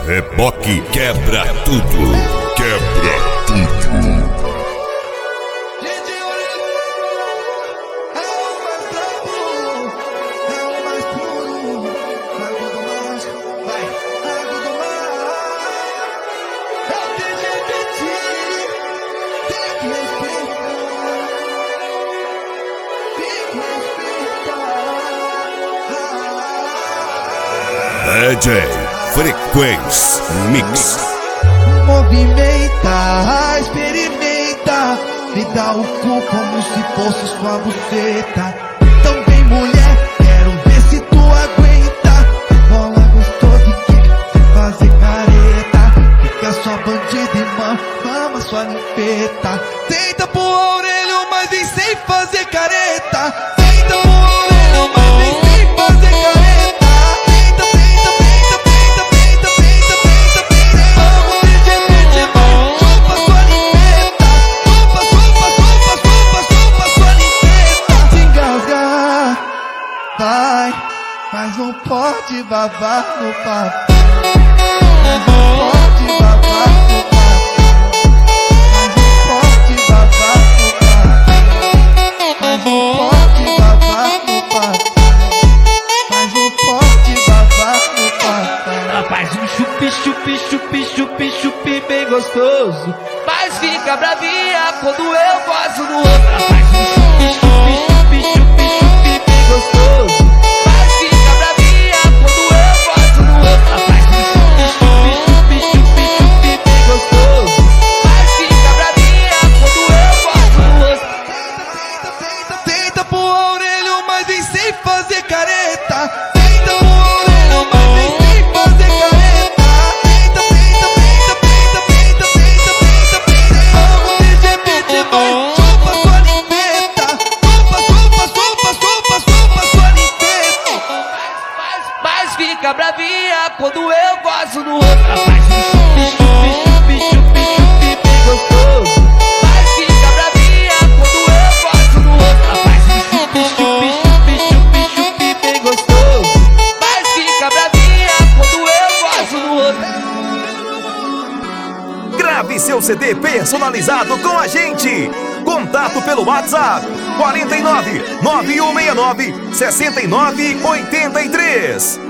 Reboque quebra tudo. Quebra tudo. DJ Frequência Mix. Movimenta, experimenta, me dá o cu como se fosse sua buceta. Então vem mulher, quero ver se tu aguenta. Bola gostosa e sem fazer careta. Fica só bandida e mama sua limpeta. Tenta pro orelho, mas vem sem fazer careta. Tenta pro orelho, mas vem sem fazer careta. Vai, mas não pode babar no papo. Mas não pode babar no papo. Mas não pode babar no papo. Mas não pode babar no papo. Mas não pode babar no papo. Faz um chupi, chupi, chupi, chupi, chupi bem gostoso. Mas fica bravinha quando eu gosto do outro. Faz um chupi, chupi, chupi, chupi, chupi bem gostoso. Mas fica bravinha quando eu gosto do outro. Faz um chupi, chupi, chupi, chupi bem gostoso. Mas fica bravinha quando eu gosto do outro. Tenta pro orelho, mas vem sem fazer careta. Tenta pro orelho, mas vem sem fazer careta. Tenta, tenta, tenta, tenta, tenta, tenta, tenta. Vamos LGBT, vai, chupa sua limpeta. Chupa, chupa, chupa, chupa, chupa sua limpeta. Mas fica bravinha quando eu gosto do outro. Faz um chupi, chupi, chupi, chupi, chupi bem gostoso. Mas fica bravinha quando eu gosto do outro. Faz um chupi, chupi, chupi, chupi, chupi bem gostoso. Mas fica bravinha quando eu gosto do outro. Grave seu CD personalizado com a gente. Contato pelo WhatsApp 49 9169 6983.